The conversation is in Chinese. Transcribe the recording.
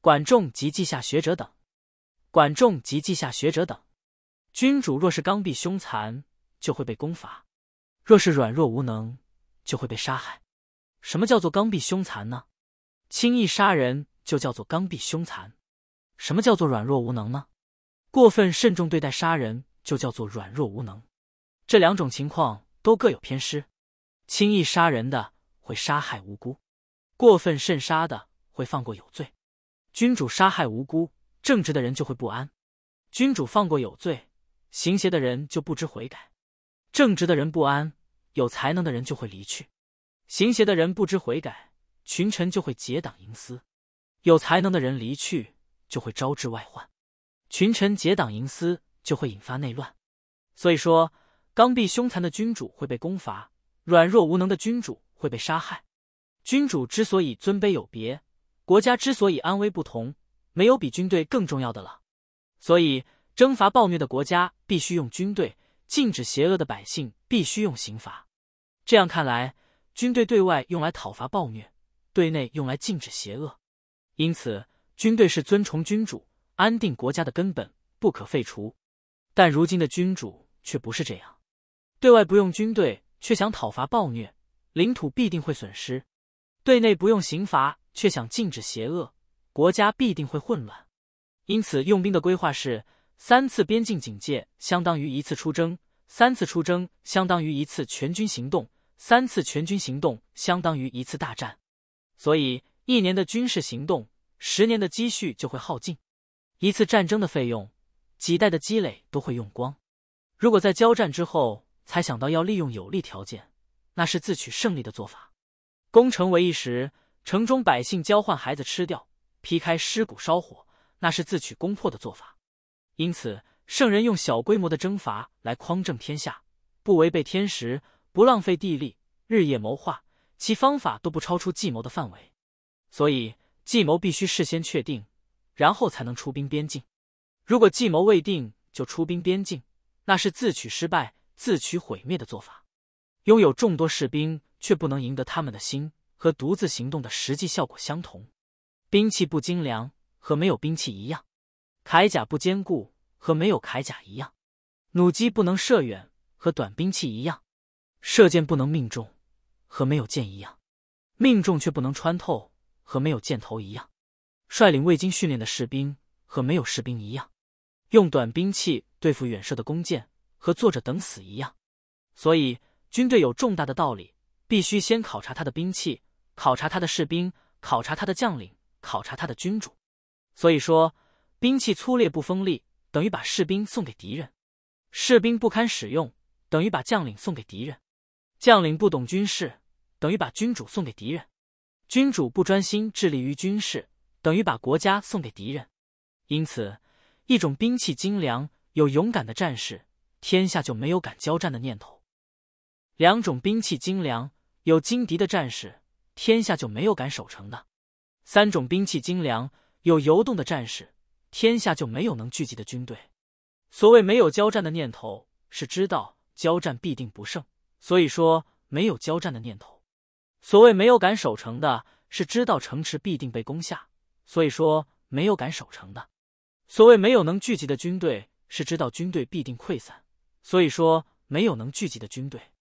管仲及稷下学者等。管仲及稷下学者等。君主若是刚愎凶残，就会被攻伐；若是软弱无能，就会被杀害。什么叫做刚愎凶残呢？轻易杀人就叫做刚愎凶残。什么叫做软弱无能呢？过分慎重对待杀人就叫做软弱无能。这两种情况都各有偏失。轻易杀人的会杀害无辜，过分慎杀的会放过有罪。君主杀害无辜，正直的人就会不安；君主放过有罪，行邪的人就不知悔改。正直的人不安，有才能的人就会离去；行邪的人不知悔改，群臣就会结党营私。有才能的人离去，就会招致外患；群臣结党营私，就会引发内乱。所以说，刚愎凶残的君主会被攻伐，软弱无能的君主会被杀害。君主之所以尊卑有别，国家之所以安危不同，没有比军队更重要的了。所以征伐暴虐的国家必须用军队，禁止邪恶的百姓必须用刑罚。这样看来，军队对外用来讨伐暴虐，对内用来禁止邪恶。因此，军队是尊崇君主、安定国家的根本，不可废除。但如今的君主却不是这样，对外不用军队，却想讨伐暴虐，领土必定会损失；对内不用刑罚，却想禁止邪恶，国家必定会混乱。因此，用兵的规划是3次边境警戒相当于1次出征，3次出征相当于1次全军行动，3次全军行动相当于1次大战。所以1年的军事行动，10年的积蓄就会耗尽；一次战争的费用，几代的积累都会用光。如果在交战之后才想到要利用有利条件，那是自取胜利的做法。攻城为一时，城中百姓交换孩子吃掉，劈开尸骨烧火，那是自取攻破的做法。因此，圣人用小规模的征伐来匡正天下，不违背天时，不浪费地利，日夜谋划，其方法都不超出计谋的范围。所以计谋必须事先确定，然后才能出兵边境。如果计谋未定就出兵边境，那是自取失败、自取毁灭的做法。拥有众多士兵却不能赢得他们的心，和独自行动的实际效果相同。兵器不精良，和没有兵器一样；铠甲不坚固，和没有铠甲一样；弩机不能射远，和短兵器一样；射箭不能命中，和没有箭一样；命中却不能穿透，和没有箭头一样；率领未经训练的士兵，和没有士兵一样；用短兵器对付远射的弓箭，和坐着等死一样。所以军队有重大的道理，必须先考察他的兵器，考察他的士兵，考察他的将领，考察他的君主。所以说，兵器粗劣不锋利，等于把士兵送给敌人；士兵不堪使用，等于把将领送给敌人；将领不懂军事，等于把君主送给敌人；君主不专心致力于军事，等于把国家送给敌人。因此，一种兵器精良、有勇敢的战士，天下就没有敢交战的念头；两种兵器精良、有精敌的战士，天下就没有敢守城的；3种兵器精良、有游动的战士，天下就没有能聚集的军队。所谓没有交战的念头，是知道交战必定不胜，所以说没有交战的念头；所谓没有敢守城的，是知道城池必定被攻下，所以说没有敢守城的；所谓没有能聚集的军队，是知道军队必定溃散，所以说没有能聚集的军队。